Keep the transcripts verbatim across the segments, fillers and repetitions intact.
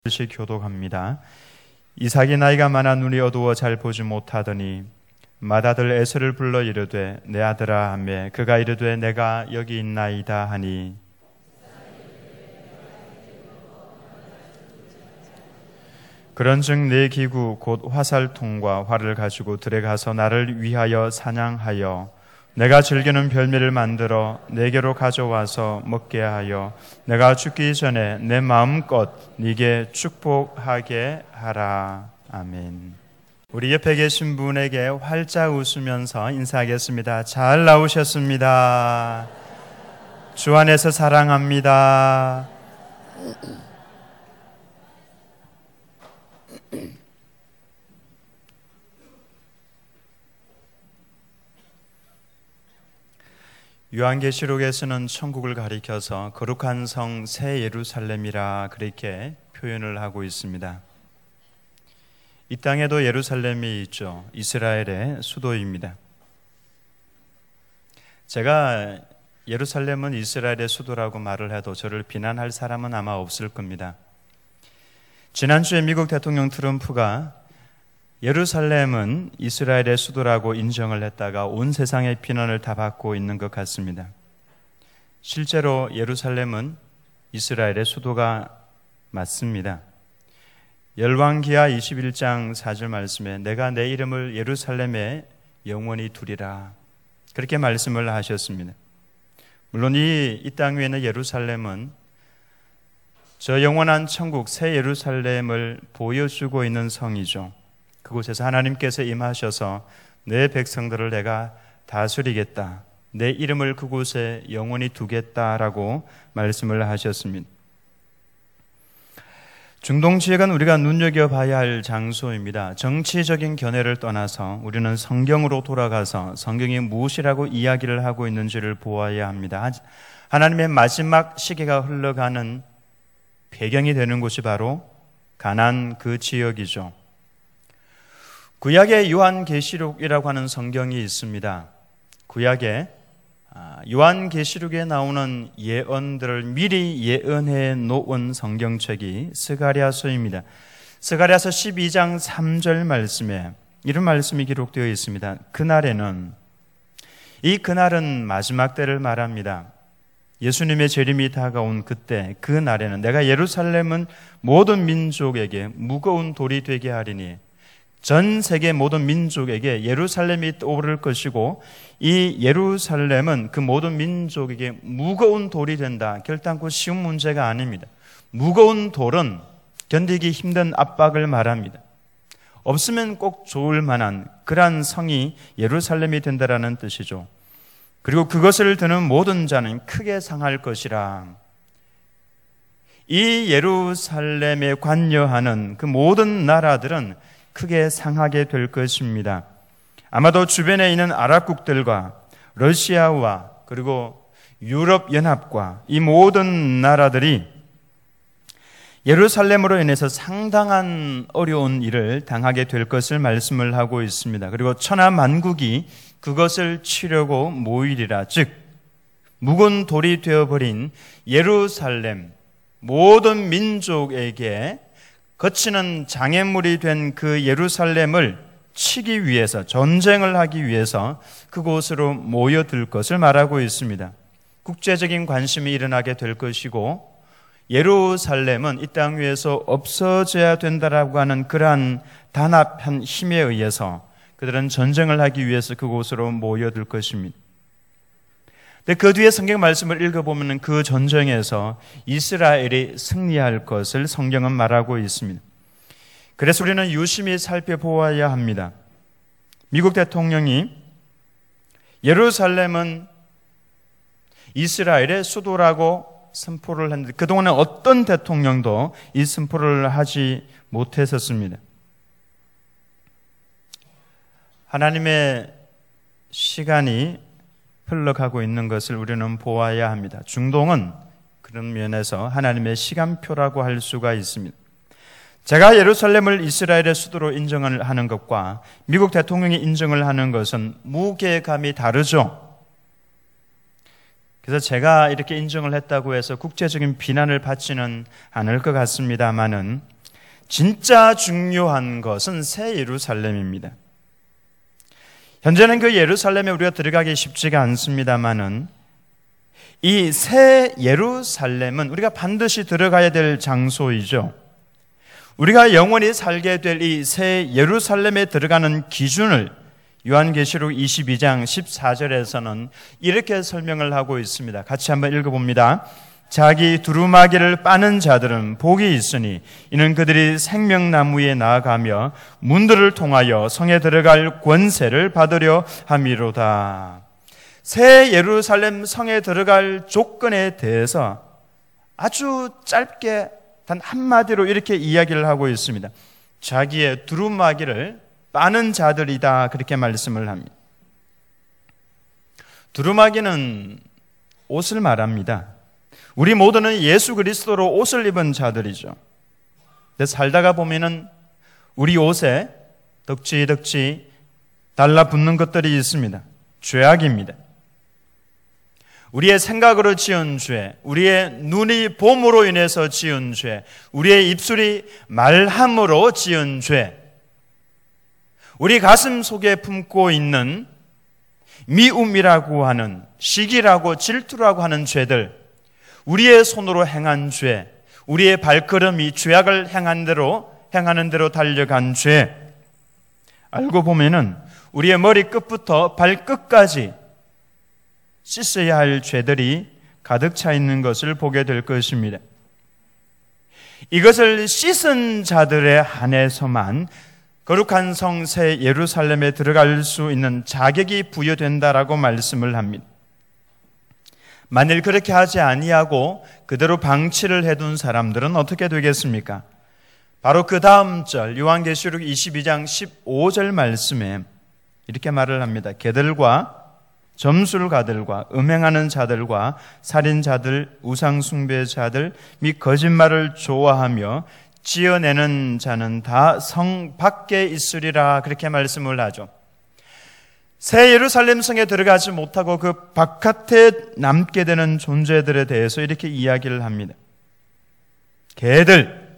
씩 교독합니다. 이삭이 나이가 많아 눈이 어두워 잘 보지 못하더니 맏아들 에서를 불러 이르되 내 아들아 하매 그가 이르되 내가 여기 있나이다 하니 그런즉 내 기구 곧 화살통과 활을 가지고 들에 가서 나를 위하여 사냥하여 내가 즐기는 별미를 만들어 내게로 가져와서 먹게 하여 내가 죽기 전에 내 마음껏 네게 축복하게 하라. 아멘. 우리 옆에 계신 분에게 활짝 웃으면서 인사하겠습니다. 잘 나오셨습니다. 주 안에서 사랑합니다. 요한계시록에서는 천국을 가리켜서 거룩한 성 새 예루살렘이라 그렇게 표현을 하고 있습니다. 이 땅에도 예루살렘이 있죠. 이스라엘의 수도입니다. 제가 예루살렘은 이스라엘의 수도라고 말을 해도 저를 비난할 사람은 아마 없을 겁니다. 지난주에 미국 대통령 트럼프가 예루살렘은 이스라엘의 수도라고 인정을 했다가 온 세상의 비난을 다 받고 있는 것 같습니다. 실제로 예루살렘은 이스라엘의 수도가 맞습니다. 열왕기하 이십일 장 사 절 말씀에 내가 내 이름을 예루살렘에 영원히 두리라 그렇게 말씀을 하셨습니다. 물론 이, 이 땅 위에 있는 예루살렘은 저 영원한 천국 새 예루살렘을 보여주고 있는 성이죠. 그곳에서 하나님께서 임하셔서 내 백성들을 내가 다스리겠다. 내 이름을 그곳에 영원히 두겠다라고 말씀을 하셨습니다. 중동 지역은 우리가 눈여겨봐야 할 장소입니다. 정치적인 견해를 떠나서 우리는 성경으로 돌아가서 성경이 무엇이라고 이야기를 하고 있는지를 보아야 합니다. 하나님의 마지막 시기가 흘러가는 배경이 되는 곳이 바로 가나안 그 지역이죠. 구약에 요한계시록이라고 하는 성경이 있습니다. 구약에 요한계시록에 나오는 예언들을 미리 예언해 놓은 성경책이 스가랴서입니다. 스가랴서 십이 장 삼 절 말씀에 이런 말씀이 기록되어 있습니다. 그날에는, 이 그날은 마지막 때를 말합니다. 예수님의 재림이 다가온 그때, 그 날에는 내가 예루살렘은 모든 민족에게 무거운 돌이 되게 하리니 전 세계 모든 민족에게 예루살렘이 떠오를 것이고 이 예루살렘은 그 모든 민족에게 무거운 돌이 된다. 결단코 쉬운 문제가 아닙니다. 무거운 돌은 견디기 힘든 압박을 말합니다. 없으면 꼭 좋을 만한 그러한 성이 예루살렘이 된다라는 뜻이죠. 그리고 그것을 드는 모든 자는 크게 상할 것이라. 이 예루살렘에 관여하는 그 모든 나라들은 크게 상하게 될 것입니다. 아마도 주변에 있는 아랍국들과 러시아와 그리고 유럽연합과 이 모든 나라들이 예루살렘으로 인해서 상당한 어려운 일을 당하게 될 것을 말씀을 하고 있습니다. 그리고 천하 만국이 그것을 치려고 모이리라. 즉 묵은 돌이 되어버린 예루살렘, 모든 민족에게 거치는 장애물이 된 그 예루살렘을 치기 위해서, 전쟁을 하기 위해서 그곳으로 모여들 것을 말하고 있습니다. 국제적인 관심이 일어나게 될 것이고 예루살렘은 이 땅 위에서 없어져야 된다라고 하는 그러한 단합한 힘에 의해서 그들은 전쟁을 하기 위해서 그곳으로 모여들 것입니다. 근데 그 뒤에 성경 말씀을 읽어보면 그 전쟁에서 이스라엘이 승리할 것을 성경은 말하고 있습니다. 그래서 우리는 유심히 살펴보아야 합니다. 미국 대통령이 예루살렘은 이스라엘의 수도라고 선포를 했는데 그동안에 어떤 대통령도 이 선포를 하지 못했었습니다. 하나님의 시간이 흘러가고 있는 것을 우리는 보아야 합니다. 중동은 그런 면에서 하나님의 시간표라고 할 수가 있습니다. 제가 예루살렘을 이스라엘의 수도로 인정을 하는 것과 미국 대통령이 인정을 하는 것은 무게감이 다르죠. 그래서 제가 이렇게 인정을 했다고 해서 국제적인 비난을 받지는 않을 것 같습니다만은 진짜 중요한 것은 새 예루살렘입니다. 현재는 그 예루살렘에 우리가 들어가기 쉽지가 않습니다만은 이 새 예루살렘은 우리가 반드시 들어가야 될 장소이죠. 우리가 영원히 살게 될 이 새 예루살렘에 들어가는 기준을 요한계시록 이십이 장 십사 절에서는 이렇게 설명을 하고 있습니다. 같이 한번 읽어봅니다. 자기 두루마기를 빠는 자들은 복이 있으니 이는 그들이 생명나무에 나아가며 문들을 통하여 성에 들어갈 권세를 받으려 함이로다. 새 예루살렘 성에 들어갈 조건에 대해서 아주 짧게 단 한마디로 이렇게 이야기를 하고 있습니다. 자기의 두루마기를 빠는 자들이다, 그렇게 말씀을 합니다. 두루마기는 옷을 말합니다. 우리 모두는 예수 그리스도로 옷을 입은 자들이죠. 근데 살다가 보면은 우리 옷에 덕지덕지 달라붙는 것들이 있습니다. 죄악입니다. 우리의 생각으로 지은 죄, 우리의 눈이 봄으로 인해서 지은 죄, 우리의 입술이 말함으로 지은 죄, 우리 가슴 속에 품고 있는 미움이라고 하는, 시기라고 질투라고 하는 죄들, 우리의 손으로 행한 죄, 우리의 발걸음이 죄악을 행한 대로 행하는 대로 달려간 죄, 알고 보면은 우리의 머리 끝부터 발끝까지 씻어야 할 죄들이 가득 차 있는 것을 보게 될 것입니다. 이것을 씻은 자들에 한해서만 거룩한 성 새 예루살렘에 들어갈 수 있는 자격이 부여된다라고 말씀을 합니다. 만일 그렇게 하지 아니하고 그대로 방치를 해둔 사람들은 어떻게 되겠습니까? 바로 그 다음 절 요한계시록 이십이 장 십오 절 말씀에 이렇게 말을 합니다. 개들과 점술가들과 음행하는 자들과 살인자들, 우상숭배자들 및 거짓말을 좋아하며 지어내는 자는 다 성 밖에 있으리라, 그렇게 말씀을 하죠. 새 예루살렘 성에 들어가지 못하고 그 바깥에 남게 되는 존재들에 대해서 이렇게 이야기를 합니다. 개들,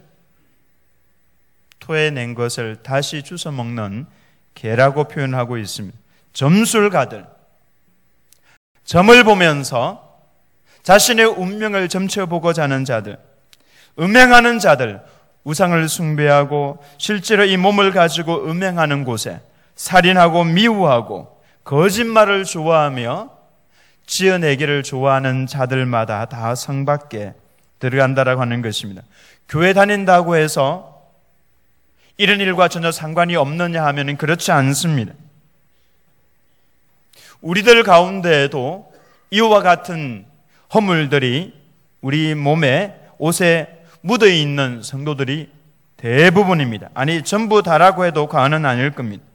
토해낸 것을 다시 주워 먹는 개라고 표현하고 있습니다. 점술가들, 점을 보면서 자신의 운명을 점쳐보고자 하는 자들, 음행하는 자들, 우상을 숭배하고 실제로 이 몸을 가지고 음행하는 곳에 살인하고 미워하고 거짓말을 좋아하며 지어내기를 좋아하는 자들마다 다 성 밖에 들어간다라고 하는 것입니다. 교회 다닌다고 해서 이런 일과 전혀 상관이 없느냐 하면 그렇지 않습니다. 우리들 가운데에도 이와 같은 허물들이 우리 몸에, 옷에 묻어있는 성도들이 대부분입니다. 아니 전부 다라고 해도 과언은 아닐 겁니다.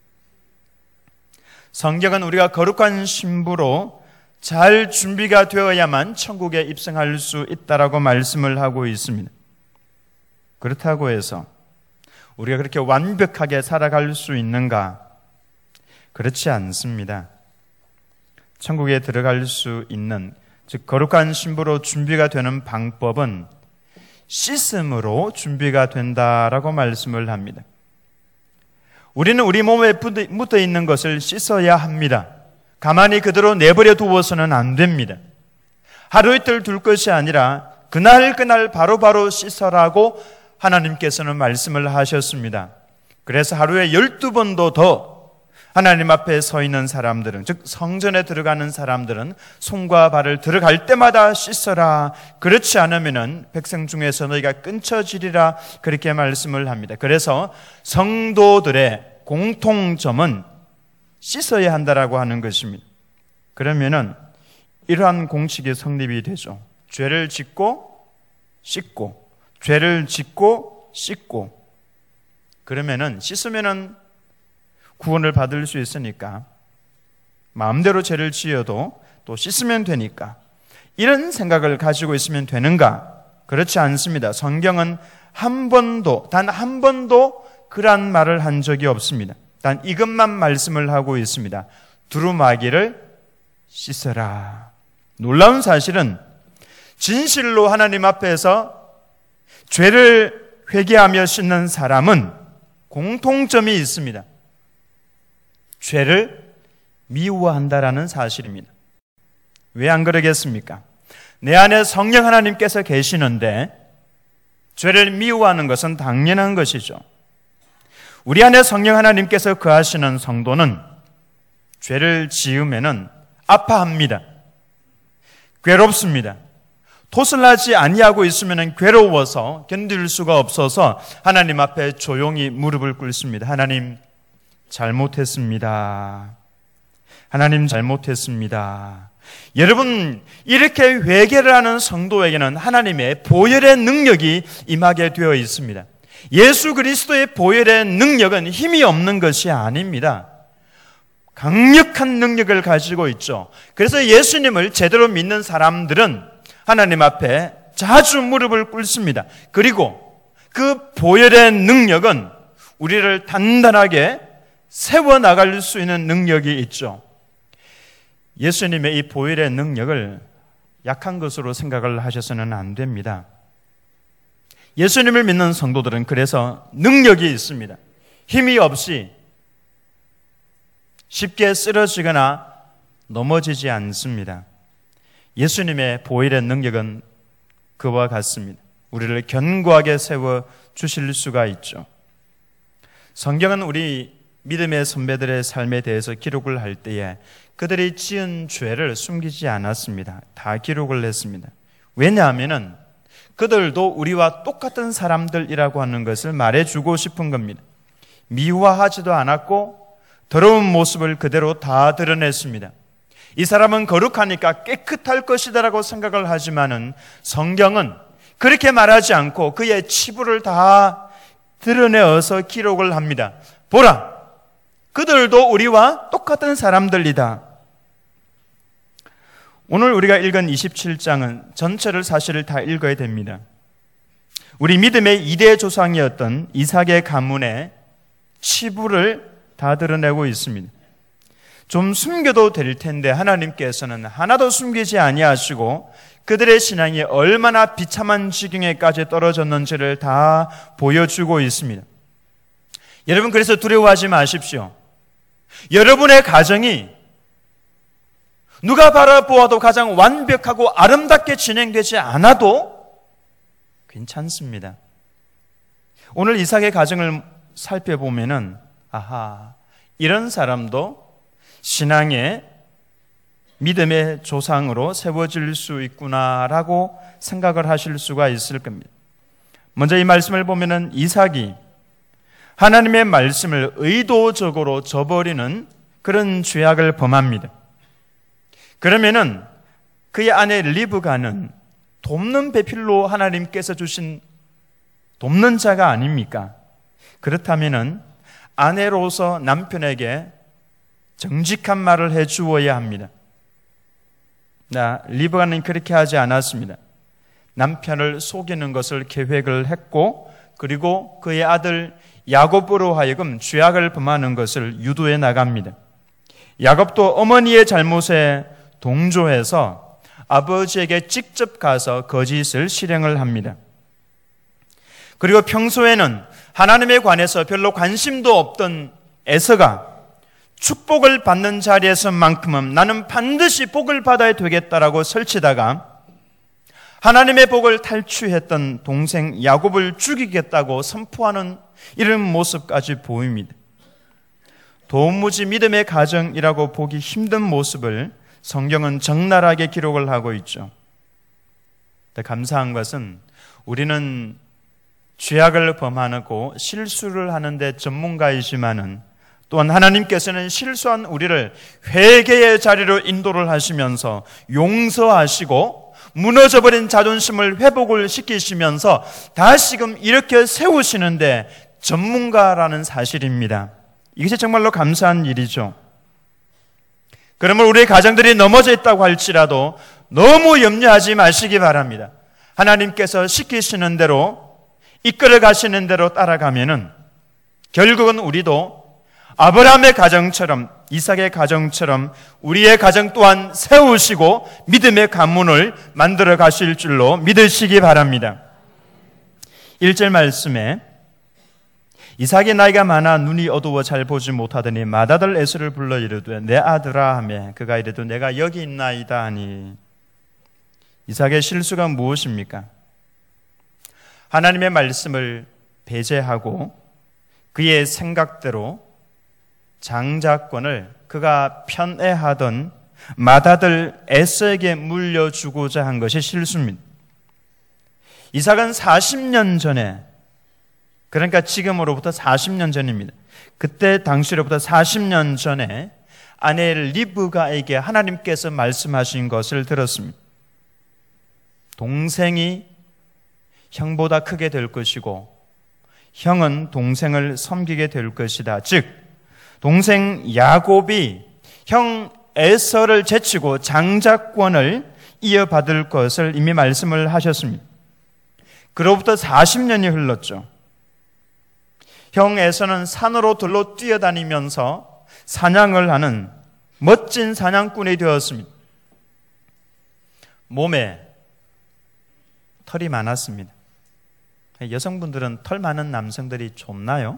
성경은 우리가 거룩한 신부로 잘 준비가 되어야만 천국에 입성할 수 있다라고 말씀을 하고 있습니다. 그렇다고 해서 우리가 그렇게 완벽하게 살아갈 수 있는가? 그렇지 않습니다. 천국에 들어갈 수 있는, 즉 거룩한 신부로 준비가 되는 방법은 씻음으로 준비가 된다라고 말씀을 합니다. 우리는 우리 몸에 묻어 있는 것을 씻어야 합니다. 가만히 그대로 내버려 두어서는 안 됩니다. 하루 이틀 둘 것이 아니라 그날 그날 바로바로 씻어라고 하나님께서는 말씀을 하셨습니다. 그래서 하루에 열두 번도 더 하나님 앞에 서 있는 사람들은, 즉 성전에 들어가는 사람들은 손과 발을 들어갈 때마다 씻어라. 그렇지 않으면 백성 중에서 너희가 끊쳐지리라, 그렇게 말씀을 합니다. 그래서 성도들의 공통점은 씻어야 한다라고 하는 것입니다. 그러면은 이러한 공식이 성립이 되죠. 죄를 짓고 씻고, 죄를 짓고 씻고. 그러면은 씻으면은 구원을 받을 수 있으니까, 마음대로 죄를 지어도 또 씻으면 되니까, 이런 생각을 가지고 있으면 되는가? 그렇지 않습니다. 성경은 한 번도, 단 한 번도 그런 말을 한 적이 없습니다. 단 이것만 말씀을 하고 있습니다. 두루마기를 씻어라. 놀라운 사실은 진실로 하나님 앞에서 죄를 회개하며 씻는 사람은 공통점이 있습니다. 죄를 미워한다라는 사실입니다. 왜 안 그러겠습니까? 내 안에 성령 하나님께서 계시는데 죄를 미워하는 것은 당연한 것이죠. 우리 안에 성령 하나님께서 거하시는 성도는 죄를 지으면은 아파합니다. 괴롭습니다. 토설하지 아니하고 있으면 괴로워서 견딜 수가 없어서 하나님 앞에 조용히 무릎을 꿇습니다. 하나님 잘못했습니다. 하나님 잘못했습니다. 여러분, 이렇게 회개를 하는 성도에게는 하나님의 보혈의 능력이 임하게 되어 있습니다. 예수 그리스도의 보혈의 능력은 힘이 없는 것이 아닙니다. 강력한 능력을 가지고 있죠. 그래서 예수님을 제대로 믿는 사람들은 하나님 앞에 자주 무릎을 꿇습니다. 그리고 그 보혈의 능력은 우리를 단단하게 세워나갈 수 있는 능력이 있죠. 예수님의 이 보혈의 능력을 약한 것으로 생각을 하셔서는 안 됩니다. 예수님을 믿는 성도들은 그래서 능력이 있습니다. 힘이 없이 쉽게 쓰러지거나 넘어지지 않습니다. 예수님의 보혈의 능력은 그와 같습니다. 우리를 견고하게 세워 주실 수가 있죠. 성경은 우리 믿음의 선배들의 삶에 대해서 기록을 할 때에 그들이 지은 죄를 숨기지 않았습니다. 다 기록을 했습니다. 왜냐하면 그들도 우리와 똑같은 사람들이라고 하는 것을 말해주고 싶은 겁니다. 미화하지도 않았고 더러운 모습을 그대로 다 드러냈습니다. 이 사람은 거룩하니까 깨끗할 것이다라고 생각을 하지만은 성경은 그렇게 말하지 않고 그의 치부를 다 드러내어서 기록을 합니다. 보라! 그들도 우리와 똑같은 사람들이다. 오늘 우리가 읽은 이십칠 장은 전체를 사실을 다 읽어야 됩니다. 우리 믿음의 이대 조상이었던 이삭의 가문의 치부를 다 드러내고 있습니다. 좀 숨겨도 될 텐데 하나님께서는 하나도 숨기지 아니하시고 그들의 신앙이 얼마나 비참한 지경에까지 떨어졌는지를 다 보여주고 있습니다. 여러분, 그래서 두려워하지 마십시오. 여러분의 가정이 누가 바라보아도 가장 완벽하고 아름답게 진행되지 않아도 괜찮습니다. 오늘 이삭의 가정을 살펴보면은 아하, 이런 사람도 신앙의 믿음의 조상으로 세워질 수 있구나라고 생각을 하실 수가 있을 겁니다. 먼저 이 말씀을 보면은 이삭이 하나님의 말씀을 의도적으로 저버리는 그런 죄악을 범합니다. 그러면은 그의 아내 리브가는 돕는 배필로 하나님께서 주신 돕는 자가 아닙니까? 그렇다면은 아내로서 남편에게 정직한 말을 해 주어야 합니다. 나 리브가는 그렇게 하지 않았습니다. 남편을 속이는 것을 계획을 했고 그리고 그의 아들 야곱으로 하여금 죄악을 범하는 것을 유도해 나갑니다. 야곱도 어머니의 잘못에 동조해서 아버지에게 직접 가서 거짓을 실행을 합니다. 그리고 평소에는 하나님에 관해서 별로 관심도 없던 에서가 축복을 받는 자리에서만큼은 나는 반드시 복을 받아야 되겠다라고 설치다가 하나님의 복을 탈취했던 동생 야곱을 죽이겠다고 선포하는 이런 모습까지 보입니다. 도무지 믿음의 가정이라고 보기 힘든 모습을 성경은 적나라하게 기록을 하고 있죠. 감사한 것은 우리는 죄악을 범하고 실수를 하는데 전문가이지만은 또한 하나님께서는 실수한 우리를 회개의 자리로 인도를 하시면서 용서하시고 무너져버린 자존심을 회복을 시키시면서 다시금 이렇게 세우시는데 전문가라는 사실입니다. 이것이 정말로 감사한 일이죠. 그러면 우리의 가정들이 넘어져 있다고 할지라도 너무 염려하지 마시기 바랍니다. 하나님께서 시키시는 대로 이끌어 가시는 대로 따라가면은 결국은 우리도 아브라함의 가정처럼, 이삭의 가정처럼 우리의 가정 또한 세우시고 믿음의 가문을 만들어 가실 줄로 믿으시기 바랍니다. 일 절 말씀에 이삭의 나이가 많아 눈이 어두워 잘 보지 못하더니 맏아들 에서를 불러 이르되 내 아들아 하매 그가 이르되 내가 여기 있나이다 하니, 이삭의 실수가 무엇입니까? 하나님의 말씀을 배제하고 그의 생각대로 장자권을 그가 편애하던 맏아들 에서에게 물려주고자 한 것이 실수입니다. 이삭은 사십 년 전에, 그러니까 지금으로부터 사십 년 전입니다. 그때 당시로부터 사십 년 전에 아내 리브가에게 하나님께서 말씀하신 것을 들었습니다. 동생이 형보다 크게 될 것이고 형은 동생을 섬기게 될 것이다. 즉 동생 야곱이 형 에서를 제치고 장자권을 이어받을 것을 이미 말씀을 하셨습니다. 그로부터 사십 년이 흘렀죠. 형 에서는 산으로 들로 뛰어다니면서 사냥을 하는 멋진 사냥꾼이 되었습니다. 몸에 털이 많았습니다. 여성분들은 털 많은 남성들이 좋나요?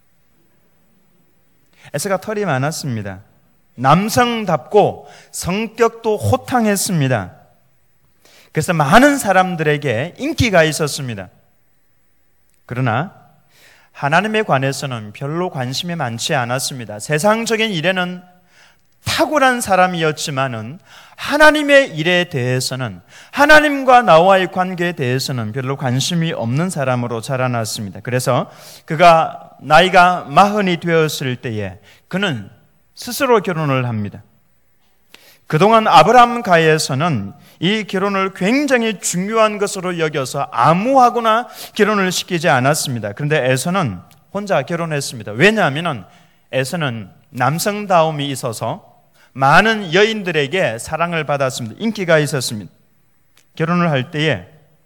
에서가 털이 많았습니다. 남성답고 성격도 호탕했습니다. 그래서 많은 사람들에게 인기가 있었습니다. 그러나 하나님에 관해서는 별로 관심이 많지 않았습니다. 세상적인 일에는 탁월한 사람이었지만은 하나님의 일에 대해서는, 하나님과 나와의 관계에 대해서는 별로 관심이 없는 사람으로 자라났습니다. 그래서 그가 나이가 마흔이 되었을 때에 그는 스스로 결혼을 합니다. 그동안 아브라함가에서는 이 결혼을 굉장히 중요한 것으로 여겨서 아무하고나 결혼을 시키지 않았습니다. 그런데 에서는 혼자 결혼했습니다. 왜냐하면 에서는 남성다움이 있어서 많은 여인들에게 사랑을 받았습니다. 인기가 있었습니다. 결혼을 할 때에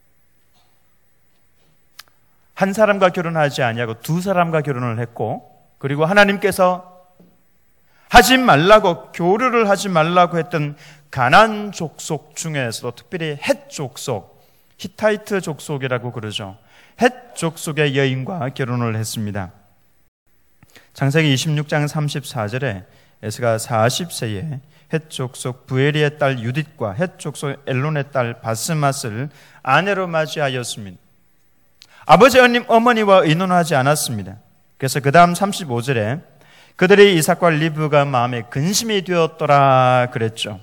한 사람과 결혼하지 아니하고 두 사람과 결혼을 했고, 그리고 하나님께서 하지 말라고, 교류를 하지 말라고 했던 가나안 족속 중에서도 특별히 헷 족속, 히타이트 족속이라고 그러죠. 헷 족속의 여인과 결혼을 했습니다. 창세기 이십육 장 삼십사 절에 에서가 사십 세에 헷 족속 부에리의 딸 유딧과 헷 족속 엘론의 딸 바스맛을 아내로 맞이하였습니다. 아버지 어머니와 의논하지 않았습니다. 그래서 그 다음 삼십오 절에 그들이 이삭과 리브가 마음에 근심이 되었더라 그랬죠.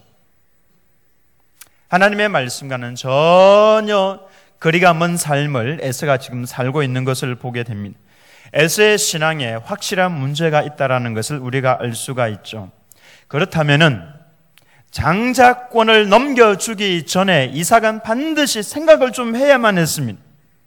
하나님의 말씀과는 전혀 거리가 먼 삶을 에서가 지금 살고 있는 것을 보게 됩니다. 에서의 신앙에 확실한 문제가 있다는 것을 우리가 알 수가 있죠. 그렇다면은 장자권을 넘겨주기 전에 이삭은 반드시 생각을 좀 해야만 했습니다.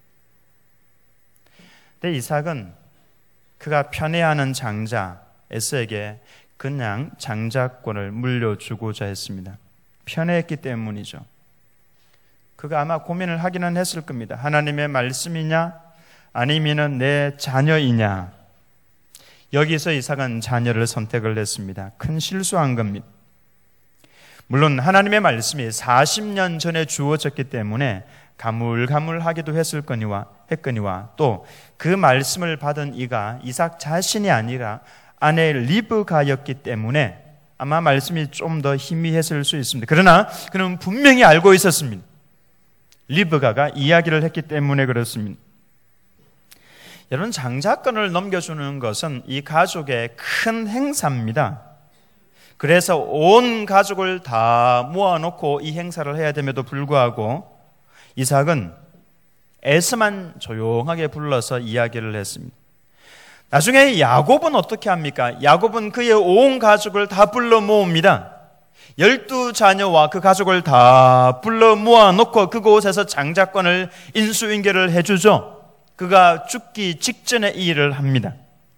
근데 이삭은 그가 편애하는 장자 에서에게 그냥 장자권을 물려주고자 했습니다. 편애했기 때문이죠. 그가 아마 고민을 하기는 했을 겁니다. 하나님의 말씀이냐 아니면 내 자녀이냐. 여기서 이삭은 자녀를 선택을 했습니다. 큰 실수한 겁니다. 물론 하나님의 말씀이 사십 년 전에 주어졌기 때문에 가물가물하기도 했을 거니와 했거니와 또 그 말씀을 받은 이가 이삭 자신이 아니라 아내 리브가였기 때문에 아마 말씀이 좀 더 희미했을 수 있습니다. 그러나 그는 분명히 알고 있었습니다. 리브가가 이야기를 했기 때문에 그렇습니다. 여러분, 장자권을 넘겨주는 것은 이 가족의 큰 행사입니다. 그래서 온 가족을 다 모아놓고 이 행사를 해야 됨에도 불구하고 이삭은 에서만 조용하게 불러서 이야기를 했습니다. 나중에 야곱은 어떻게 합니까? 야곱은 그의 온 가족을 다 불러 모읍니다. 열두 자녀와 그 가족을 다 불러 모아놓고 그곳에서 장자권을 인수인계를 해주죠. 그가 죽기 직전에 이 일을 합니다.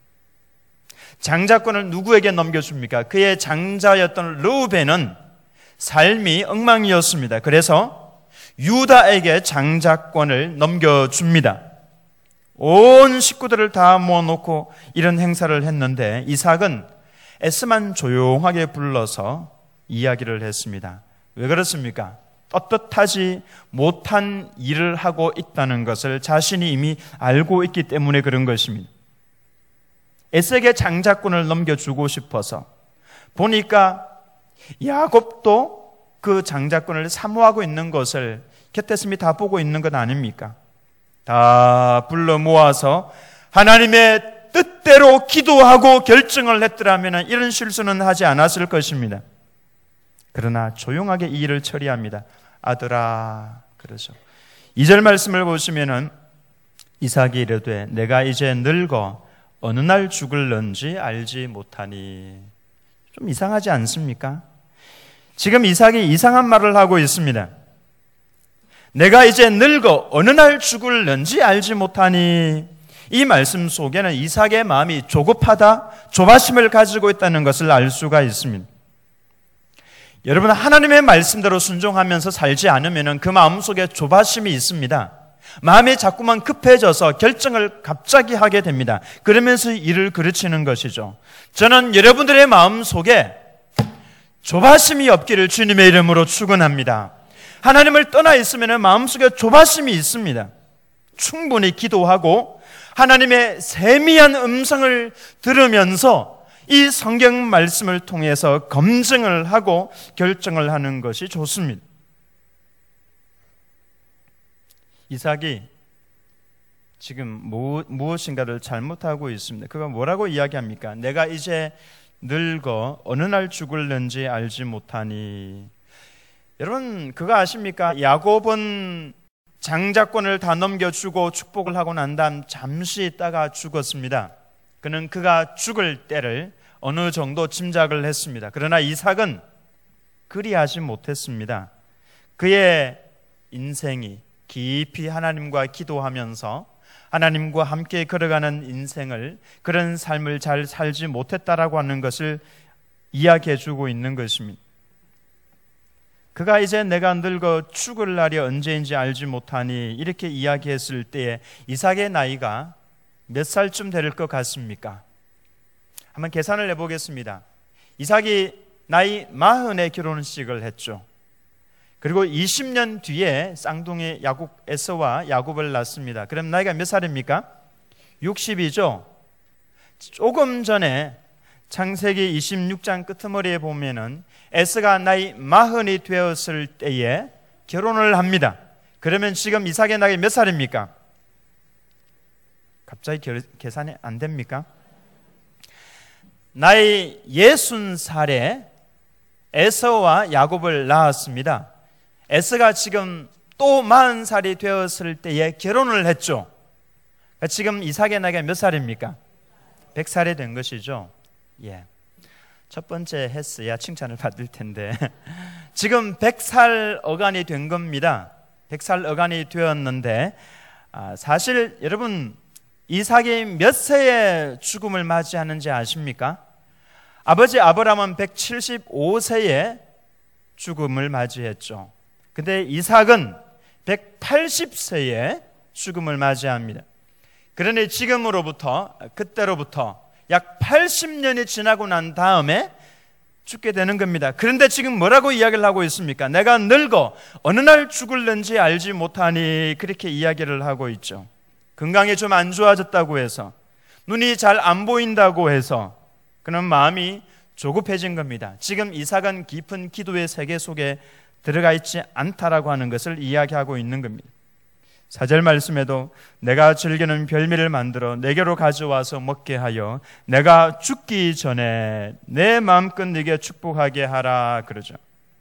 장자권을 누구에게 넘겨줍니까? 그의 장자였던 르우벤은 삶이 엉망이었습니다. 그래서 유다에게 장자권을 넘겨줍니다. 온 식구들을 다 모아놓고 이런 행사를 했는데 이삭은 에서만 조용하게 불러서 이야기를 했습니다. 왜 그렇습니까? 떳떳하지 못한 일을 하고 있다는 것을 자신이 이미 알고 있기 때문에 그런 것입니다. 에서에게 장자권을 넘겨주고 싶어서 보니까 야곱도 그 장자권을 사모하고 있는 것을 곁에서 다 보고 있는 것 아닙니까? 다 불러 모아서 하나님의 뜻대로 기도하고 결정을 했더라면 이런 실수는 하지 않았을 것입니다. 그러나 조용하게 이 일을 처리합니다. 아들아, 그러죠. 이 절 말씀을 보시면은 이삭이 이르되 내가 이제 늙어 어느 날 죽을런지 알지 못하니. 좀 이상하지 않습니까? 지금 이삭이 이상한 말을 하고 있습니다. 내가 이제 늙어 어느 날 죽을는지 알지 못하니. 이 말씀 속에는 이삭의 마음이 조급하다, 조바심을 가지고 있다는 것을 알 수가 있습니다. 여러분, 하나님의 말씀대로 순종하면서 살지 않으면 그 마음속에 조바심이 있습니다. 마음이 자꾸만 급해져서 결정을 갑자기 하게 됩니다. 그러면서 일을 그르치는 것이죠. 저는 여러분들의 마음속에 조바심이 없기를 주님의 이름으로 축원합니다. 하나님을 떠나 있으면 마음속에 조바심이 있습니다. 충분히 기도하고 하나님의 세미한 음성을 들으면서 이 성경 말씀을 통해서 검증을 하고 결정을 하는 것이 좋습니다. 이삭이 지금 무엇인가를 잘못하고 있습니다. 그가 뭐라고 이야기합니까? 내가 이제 늙어 어느 날 죽을는지 알지 못하니. 여러분, 그거 아십니까? 야곱은 장자권을 다 넘겨주고 축복을 하고 난 다음 잠시 있다가 죽었습니다. 그는 그가 죽을 때를 어느 정도 짐작을 했습니다. 그러나 이삭은 그리하지 못했습니다. 그의 인생이 깊이 하나님과 기도하면서 하나님과 함께 걸어가는 인생을, 그런 삶을 잘 살지 못했다라고 하는 것을 이야기해 주고 있는 것입니다. 그가 이제 내가 늙어 죽을 날이 언제인지 알지 못하니 이렇게 이야기했을 때에 이삭의 나이가 몇 살쯤 될 것 같습니까? 한번 계산을 해보겠습니다. 이삭이 나이 마흔에 결혼식을 했죠. 그리고 이십 년 뒤에 쌍둥이 야곱, 에서와 야곱을 낳습니다. 그럼 나이가 몇 살입니까? 육십이죠. 조금 전에 창세기 이십육 장 끄트머리에 보면은 에서가 나이 마흔이 되었을 때에 결혼을 합니다. 그러면 지금 이삭의 나이 몇 살입니까? 갑자기 결, 계산이 안 됩니까? 나이 예순 살에 에서와 야곱을 낳았습니다. 에서가 지금 또 마흔 살이 되었을 때에 결혼을 했죠. 지금 이삭의 나이가 몇 살입니까? 백 살이 된 것이죠. 예. 첫 번째 했어야 칭찬을 받을 텐데 지금 백 살 어간이 된 겁니다. 백 살 어간이 되었는데 아, 사실 여러분 이삭이 몇 세에 죽음을 맞이하는지 아십니까? 아버지 아브라함은 백칠십오 세에 죽음을 맞이했죠. 근데 이삭은 백팔십 세에 죽음을 맞이합니다. 그러니 지금으로부터, 그때로부터 약 팔십 년이 지나고 난 다음에 죽게 되는 겁니다. 그런데 지금 뭐라고 이야기를 하고 있습니까? 내가 늙어 어느 날 죽을는지 알지 못하니, 그렇게 이야기를 하고 있죠. 건강이 좀 안 좋아졌다고 해서, 눈이 잘 안 보인다고 해서 그는 마음이 조급해진 겁니다. 지금 이삭은 깊은 기도의 세계 속에 들어가 있지 않다라고 하는 것을 이야기하고 있는 겁니다. 사 절 말씀에도 내가 즐기는 별미를 만들어 내게로 가져와서 먹게 하여 내가 죽기 전에 내 마음껏 네게 축복하게 하라 그러죠.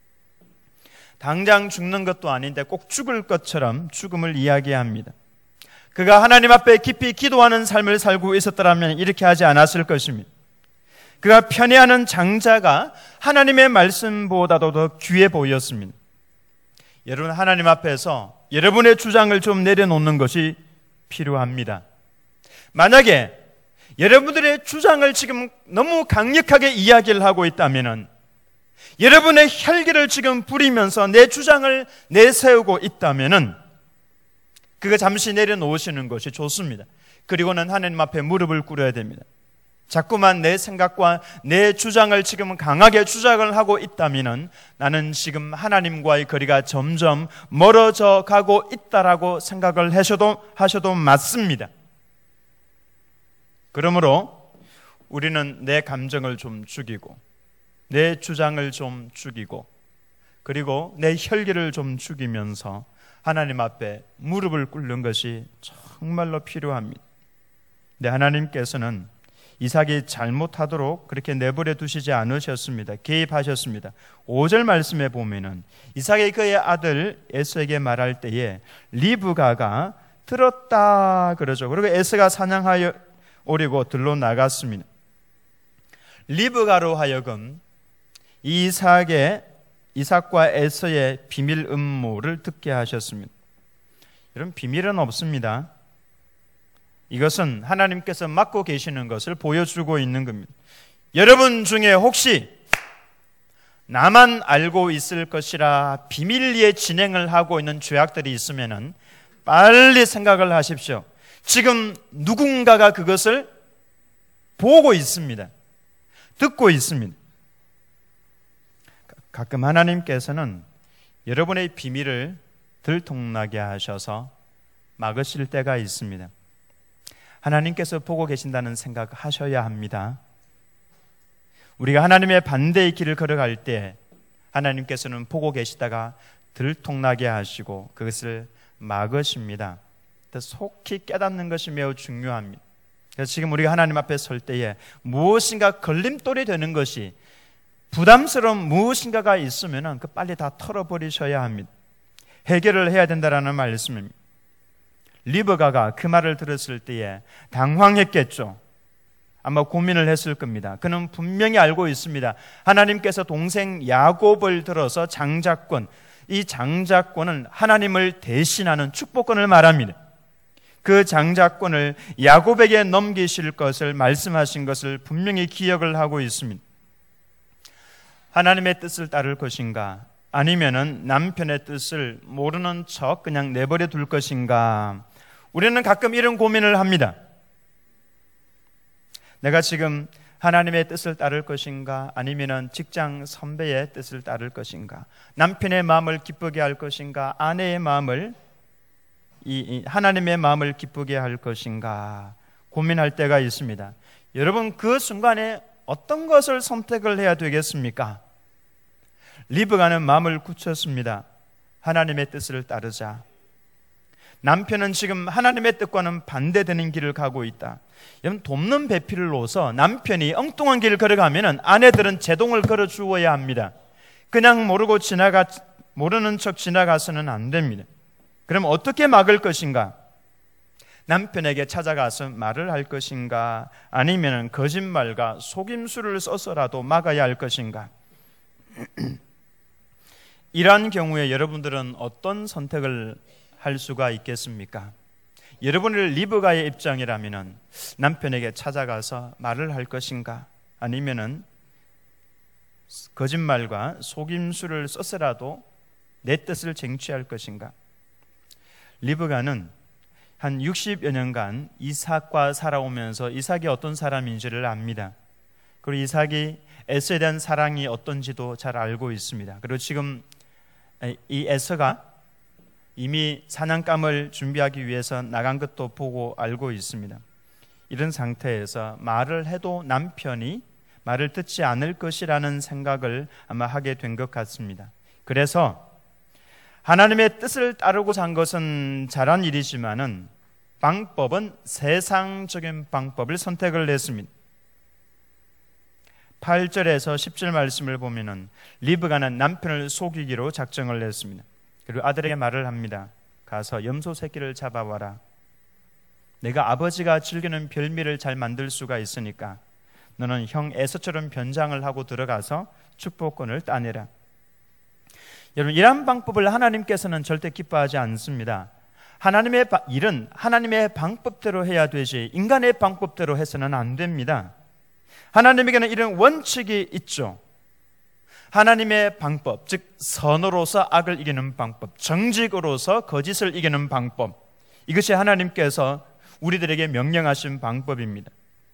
당장 죽는 것도 아닌데 꼭 죽을 것처럼 죽음을 이야기합니다. 그가 하나님 앞에 깊이 기도하는 삶을 살고 있었더라면 이렇게 하지 않았을 것입니다. 그가 편애하는 장자가 하나님의 말씀보다도 더 귀해 보였습니다. 여러분, 하나님 앞에서 여러분의 주장을 좀 내려놓는 것이 필요합니다. 만약에 여러분들의 주장을 지금 너무 강력하게 이야기를 하고 있다면, 여러분의 혈기를 지금 부리면서 내 주장을 내세우고 있다면 그거 잠시 내려놓으시는 것이 좋습니다. 그리고는 하나님 앞에 무릎을 꿇어야 됩니다. 자꾸만 내 생각과 내 주장을 지금 강하게 주장을 하고 있다면 나는 지금 하나님과의 거리가 점점 멀어져 가고 있다라고 생각을 하셔도, 하셔도 맞습니다. 그러므로 우리는 내 감정을 좀 죽이고 내 주장을 좀 죽이고 그리고 내 혈기를 좀 죽이면서 하나님 앞에 무릎을 꿇는 것이 정말로 필요합니다. 근데 하나님께서는 이삭이 잘못하도록 그렇게 내버려 두시지 않으셨습니다. 개입하셨습니다. 오 절 말씀에 보면은 이삭이 그의 아들 에서에게 말할 때에 리브가가 들었다 그러죠. 그리고 에서가 사냥하여 오려고 들로 나갔습니다. 리브가로 하여금 이삭의 이삭과 에서의 비밀 음모를 듣게 하셨습니다. 여러분, 비밀은 없습니다. 이것은 하나님께서 맡고 계시는 것을 보여주고 있는 겁니다. 여러분 중에 혹시 나만 알고 있을 것이라 비밀리에 진행을 하고 있는 죄악들이 있으면 빨리 생각을 하십시오. 지금 누군가가 그것을 보고 있습니다. 듣고 있습니다. 가끔 하나님께서는 여러분의 비밀을 들통나게 하셔서 막으실 때가 있습니다. 하나님께서 보고 계신다는 생각하셔야 합니다. 우리가 하나님의 반대의 길을 걸어갈 때 하나님께서는 보고 계시다가 들통나게 하시고 그것을 막으십니다. 속히 깨닫는 것이 매우 중요합니다. 그래서 지금 우리가 하나님 앞에 설 때에 무엇인가 걸림돌이 되는 것이 부담스러운 무엇인가가 있으면 그 빨리 다 털어버리셔야 합니다. 해결을 해야 된다라는 말씀입니다. 리브가가 그 말을 들었을 때에 당황했겠죠. 아마 고민을 했을 겁니다. 그는 분명히 알고 있습니다. 하나님께서 동생 야곱을 들어서 장자권, 이 장자권은 하나님을 대신하는 축복권을 말합니다. 그 장자권을 야곱에게 넘기실 것을 말씀하신 것을 분명히 기억을 하고 있습니다. 하나님의 뜻을 따를 것인가, 아니면은 남편의 뜻을 모르는 척 그냥 내버려 둘 것인가. 우리는 가끔 이런 고민을 합니다. 내가 지금 하나님의 뜻을 따를 것인가, 아니면은 직장 선배의 뜻을 따를 것인가, 남편의 마음을 기쁘게 할 것인가, 아내의 마음을 이, 이 하나님의 마음을 기쁘게 할 것인가 고민할 때가 있습니다. 여러분, 그 순간에 어떤 것을 선택을 해야 되겠습니까? 리브가는 마음을 굳혔습니다. 하나님의 뜻을 따르자. 남편은 지금 하나님의 뜻과는 반대되는 길을 가고 있다. 여러분, 돕는 배필을 놓아서 남편이 엉뚱한 길을 걸어가면 아내들은 제동을 걸어 주어야 합니다. 그냥 모르고 지나가, 모르는 척 지나가서는 안 됩니다. 그럼 어떻게 막을 것인가? 남편에게 찾아가서 말을 할 것인가, 아니면 거짓말과 속임수를 써서라도 막아야 할 것인가? 이러한 경우에 여러분들은 어떤 선택을 할 수가 있겠습니까? 여러분을 리브가의 입장이라면 남편에게 찾아가서 말을 할 것인가, 아니면은 거짓말과 속임수를 써서라도 내 뜻을 쟁취할 것인가? 리브가는 한 육십여 년간 이삭과 살아오면서 이삭이 어떤 사람인지를 압니다. 그리고 이삭이 에서에 대한 사랑이 어떤지도 잘 알고 있습니다. 그리고 지금 이 에서가 이미 사냥감을 준비하기 위해서 나간 것도 보고 알고 있습니다. 이런 상태에서 말을 해도 남편이 말을 듣지 않을 것이라는 생각을 아마 하게 된 것 같습니다. 그래서 하나님의 뜻을 따르고자 한 것은 잘한 일이지만은 방법은 세상적인 방법을 선택을 했습니다. 팔 절에서 십 절 말씀을 보면은 리브가는 남편을 속이기로 작정을 했습니다. 그리고 아들에게 말을 합니다. 가서 염소 새끼를 잡아와라. 내가 아버지가 즐기는 별미를 잘 만들 수가 있으니까 너는 형 에서처럼 변장을 하고 들어가서 축복권을 따내라. 여러분, 이러한 방법을 하나님께서는 절대 기뻐하지 않습니다. 하나님의 일은 하나님의 방법대로 해야 되지 인간의 방법대로 해서는 안 됩니다. 하나님에게는 이런 원칙이 있죠. 하나님의 방법, 즉 선으로서 악을 이기는 방법, 정직으로서 거짓을 이기는 방법, 이것이 하나님께서 우리들에게 명령하신 방법입니다.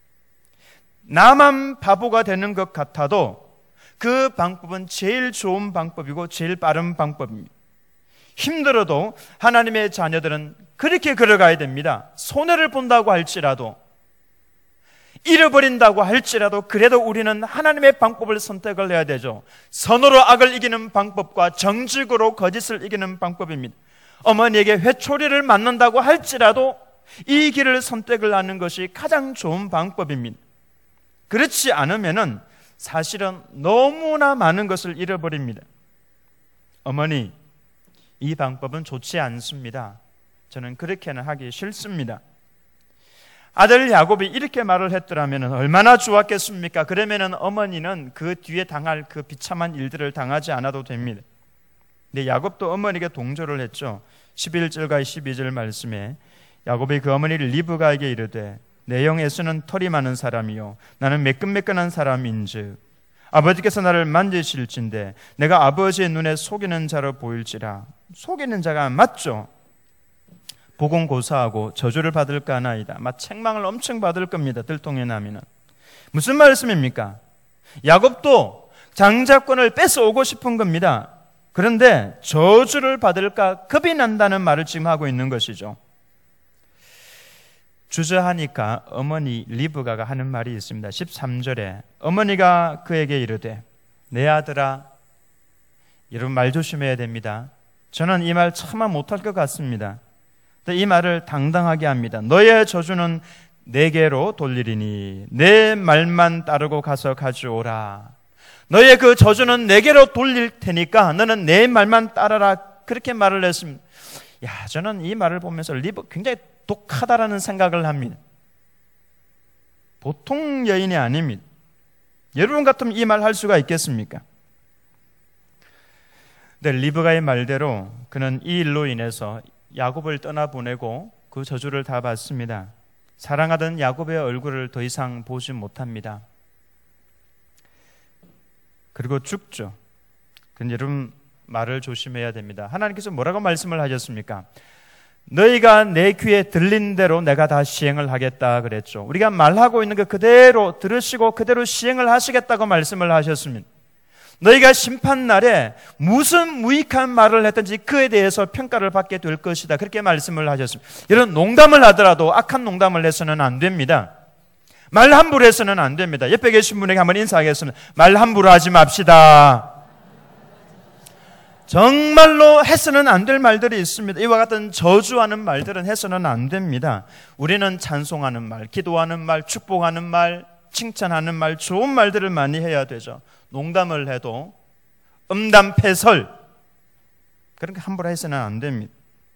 나만 바보가 되는 것 같아도 그 방법은 제일 좋은 방법이고 제일 빠른 방법입니다. 힘들어도 하나님의 자녀들은 그렇게 걸어가야 됩니다. 손해를 본다고 할지라도, 잃어버린다고 할지라도 그래도 우리는 하나님의 방법을 선택을 해야 되죠. 선으로 악을 이기는 방법과 정직으로 거짓을 이기는 방법입니다. 어머니에게 회초리를 맞는다고 할지라도 이 길을 선택을 하는 것이 가장 좋은 방법입니다. 그렇지 않으면은 사실은 너무나 많은 것을 잃어버립니다. 어머니, 이 방법은 좋지 않습니다. 저는 그렇게는 하기 싫습니다. 아들 야곱이 이렇게 말을 했더라면 얼마나 좋았겠습니까? 그러면은 어머니는 그 뒤에 당할 그 비참한 일들을 당하지 않아도 됩니다. 근데 야곱도 어머니에게 동조를 했죠. 십일 절과 십이 절 말씀에 야곱이 그 어머니 리브가에게 이르되 내 형 에서는 털이 많은 사람이요 나는 매끈매끈한 사람인즉 아버지께서 나를 만지실진데 내가 아버지의 눈에 속이는 자로 보일지라. 속이는 자가 맞죠. 보곤고사하고 저주를 받을까 하나이다. 막 책망을 엄청 받을 겁니다. 들통에 나면은. 무슨 말씀입니까? 야곱도 장자권을 뺏어오고 싶은 겁니다. 그런데 저주를 받을까 겁이 난다는 말을 지금 하고 있는 것이죠. 주저하니까 어머니 리브가가 하는 말이 있습니다. 십삼 절에 어머니가 그에게 이르되 내 아들아, 여러분 말 조심해야 됩니다. 저는 이 말 차마 못할 것 같습니다. 이 말을 당당하게 합니다. 너의 저주는 내게로 돌리리니 내 말만 따르고 가서 가져오라. 너의 그 저주는 내게로 돌릴 테니까 너는 내 말만 따라라. 그렇게 말을 했습니다. 야, 저는 이 말을 보면서 리브 굉장히 독하다라는 생각을 합니다. 보통 여인이 아닙니다. 여러분 같으면 이 말 할 수가 있겠습니까? 네, 리브가의 말대로 그는 이 일로 인해서 야곱을 떠나보내고 그 저주를 다 받습니다. 사랑하던 야곱의 얼굴을 더 이상 보지 못합니다. 그리고 죽죠. 그런데 여러분 말을 조심해야 됩니다. 하나님께서 뭐라고 말씀을 하셨습니까? 너희가 내 귀에 들린 대로 내가 다 시행을 하겠다 그랬죠. 우리가 말하고 있는 거 그대로 들으시고 그대로 시행을 하시겠다고 말씀을 하셨습니다. 너희가 심판날에 무슨 무익한 말을 했든지 그에 대해서 평가를 받게 될 것이다. 그렇게 말씀을 하셨습니다. 이런 농담을 하더라도 악한 농담을 해서는 안 됩니다. 말 함부로 해서는 안 됩니다. 옆에 계신 분에게 한번 인사하겠습니다. 말 함부로 하지 맙시다. 정말로 해서는 안 될 말들이 있습니다. 이와 같은 저주하는 말들은 해서는 안 됩니다. 우리는 찬송하는 말, 기도하는 말, 축복하는 말, 칭찬하는 말, 좋은 말들을 많이 해야 되죠. 농담을 해도 음담패설 그렇게 함부로 해서는 안 됩니다.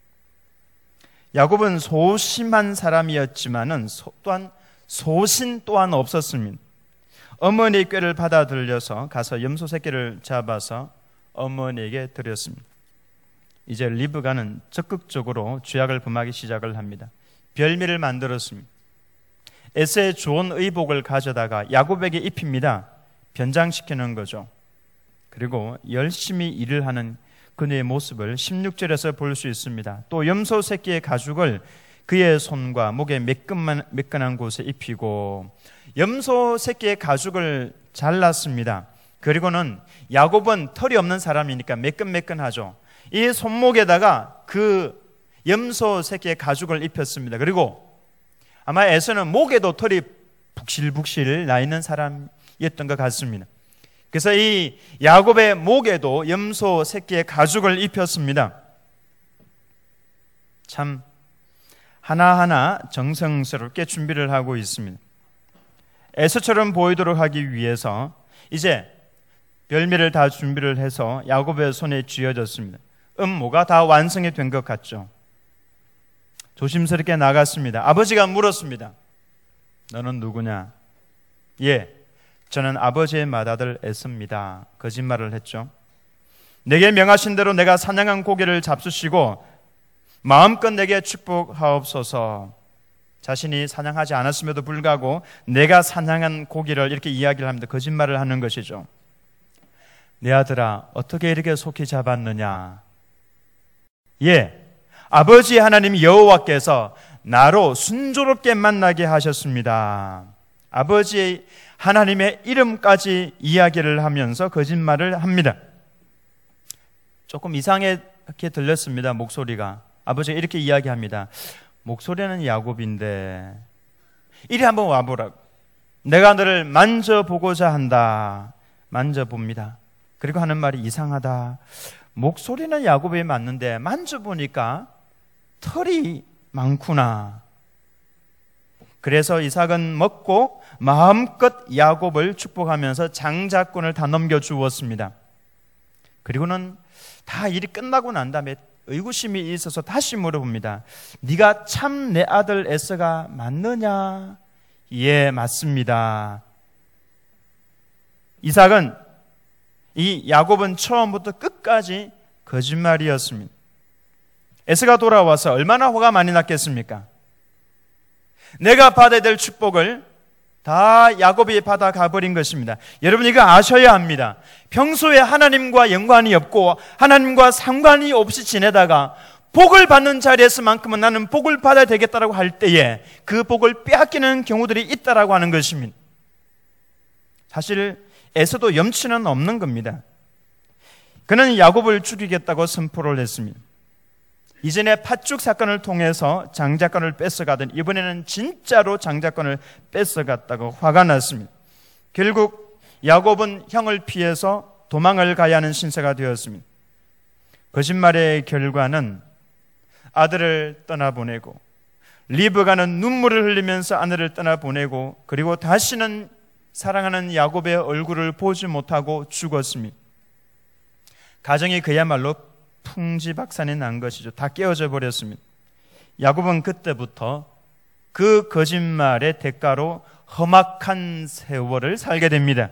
야곱은 소심한 사람이었지만은 또한 소신 또한 없었습니다. 어머니의 꾀를 받아들여서 가서 염소 새끼를 잡아서 어머니에게 드렸습니다. 이제 리브가는 적극적으로 죄악을 범하기 시작을 합니다. 별미를 만들었습니다. 에서의 좋은 의복을 가져다가 야곱에게 입힙니다. 변장시키는 거죠. 그리고 열심히 일을 하는 그녀의 모습을 십육 절에서 볼 수 있습니다. 또 염소 새끼의 가죽을 그의 손과 목에 매끈한, 매끈한 곳에 입히고 염소 새끼의 가죽을 잘랐습니다. 그리고는 야곱은 털이 없는 사람이니까 매끈매끈하죠. 이 손목에다가 그 염소 새끼의 가죽을 입혔습니다. 그리고 아마 에서는 목에도 털이 북실북실 나 있는 사람이었던 것 같습니다. 그래서 이 야곱의 목에도 염소 새끼의 가죽을 입혔습니다. 참 하나하나 정성스럽게 준비를 하고 있습니다. 에서처럼 보이도록 하기 위해서 이제 별미를 다 준비를 해서 야곱의 손에 쥐어졌습니다. 음모가 다 완성이 된 것 같죠. 조심스럽게 나갔습니다. 아버지가 물었습니다. 너는 누구냐? 예, 저는 아버지의 맏아들 에서입니다. 거짓말을 했죠. 내게 명하신 대로 내가 사냥한 고기를 잡수시고 마음껏 내게 축복하옵소서. 자신이 사냥하지 않았음에도 불구하고 내가 사냥한 고기를 이렇게 이야기를 합니다. 거짓말을 하는 것이죠. 내 아들아, 어떻게 이렇게 속히 잡았느냐? 예, 아버지 하나님 여호와께서 나로 순조롭게 만나게 하셨습니다. 아버지의 하나님의 이름까지 이야기를 하면서 거짓말을 합니다. 조금 이상하게 들렸습니다. 목소리가. 아버지가 이렇게 이야기합니다. 목소리는 야곱인데 이리 한번 와보라고. 내가 너를 만져보고자 한다. 만져봅니다. 그리고 하는 말이 이상하다. 목소리는 야곱이 맞는데 만져보니까 털이 많구나. 그래서 이삭은 먹고 마음껏 야곱을 축복하면서 장자권을 다 넘겨주었습니다. 그리고는 다 일이 끝나고 난 다음에 의구심이 있어서 다시 물어봅니다. 네가 참 내 아들 에서가 맞느냐? 예, 맞습니다. 이삭은 이 야곱은 처음부터 끝까지 거짓말이었습니다. 에서가 돌아와서 얼마나 화가 많이 났겠습니까? 내가 받아야 될 축복을 다 야곱이 받아가 버린 것입니다. 여러분 이거 아셔야 합니다. 평소에 하나님과 연관이 없고 하나님과 상관이 없이 지내다가 복을 받는 자리에서만큼은 나는 복을 받아야 되겠다라고 할 때에 그 복을 빼앗기는 경우들이 있다라고 하는 것입니다. 사실 에서도 염치는 없는 겁니다. 그는 야곱을 죽이겠다고 선포를 했습니다. 이전에 팥죽 사건을 통해서 장자권을 뺏어가던 이번에는 진짜로 장자권을 뺏어갔다고 화가 났습니다. 결국 야곱은 형을 피해서 도망을 가야 하는 신세가 되었습니다. 거짓말의 결과는 아들을 떠나보내고 리브가는 눈물을 흘리면서 아내를 떠나보내고 그리고 다시는 사랑하는 야곱의 얼굴을 보지 못하고 죽었습니다. 가정이 그야말로 풍지박산이 난 것이죠. 다 깨어져 버렸습니다. 야곱은 그때부터 그 거짓말의 대가로 험악한 세월을 살게 됩니다.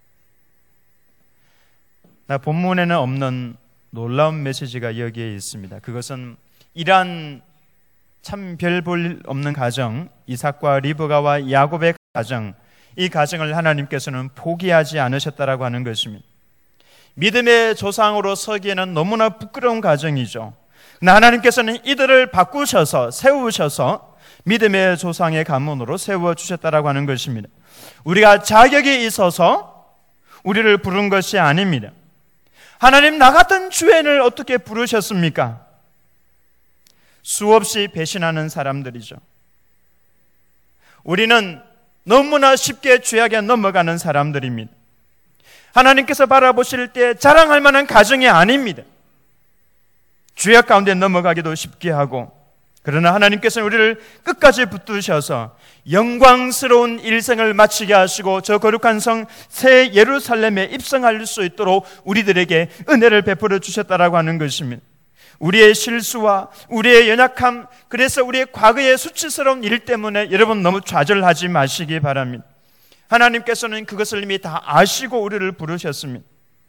나 본문에는 없는 놀라운 메시지가 여기에 있습니다. 그것은 이러한 참 별 볼 일 없는 가정, 이삭과 리브가와 야곱의 가정, 이 가정을 하나님께서는 포기하지 않으셨다라고 하는 것입니다. 믿음의 조상으로 서기에는 너무나 부끄러운 가정이죠. 그러나 하나님께서는 이들을 바꾸셔서 세우셔서 믿음의 조상의 가문으로 세워주셨다라고 하는 것입니다. 우리가 자격이 있어서 우리를 부른 것이 아닙니다. 하나님 나 같은 주인을 어떻게 부르셨습니까? 수없이 배신하는 사람들이죠. 우리는 너무나 쉽게 죄악에 넘어가는 사람들입니다. 하나님께서 바라보실 때 자랑할 만한 가정이 아닙니다. 죄악 가운데 넘어가기도 쉽게 하고, 그러나 하나님께서는 우리를 끝까지 붙드셔서 영광스러운 일생을 마치게 하시고 저 거룩한 성 새 예루살렘에 입성할 수 있도록 우리들에게 은혜를 베풀어 주셨다라고 하는 것입니다. 우리의 실수와 우리의 연약함, 그래서 우리의 과거의 수치스러운 일 때문에 여러분 너무 좌절하지 마시기 바랍니다. 하나님께서는 그것을 이미 다 아시고 우리를 부르셨습니다.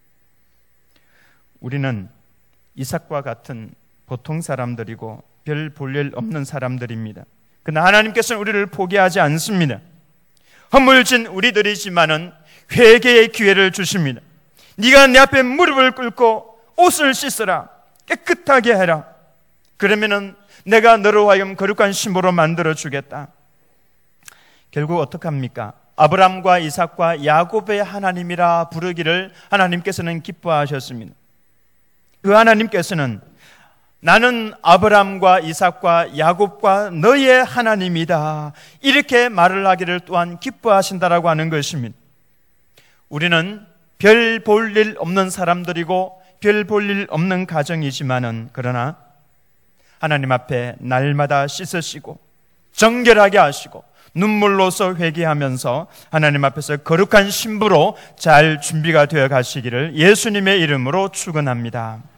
우리는 이삭과 같은 보통 사람들이고 별 볼 일 없는 사람들입니다. 그러나 하나님께서는 우리를 포기하지 않습니다. 허물진 우리들이지만은 회개의 기회를 주십니다. 네가 내 앞에 무릎을 꿇고 옷을 씻으라, 깨끗하게 해라. 그러면은 내가 너로 하여금 거룩한 신부로 만들어 주겠다. 결국 어떡합니까? 아브람과 이삭과 야곱의 하나님이라 부르기를 하나님께서는 기뻐하셨습니다. 그 하나님께서는 나는 아브람과 이삭과 야곱과 너의 하나님이다, 이렇게 말을 하기를 또한 기뻐하신다라고 하는 것입니다. 우리는 별 볼 일 없는 사람들이고 별 볼 일 없는 가정이지만은 그러나 하나님 앞에 날마다 씻으시고 정결하게 하시고 눈물로서 회개하면서 하나님 앞에서 거룩한 신부로 잘 준비가 되어 가시기를 예수님의 이름으로 축원합니다.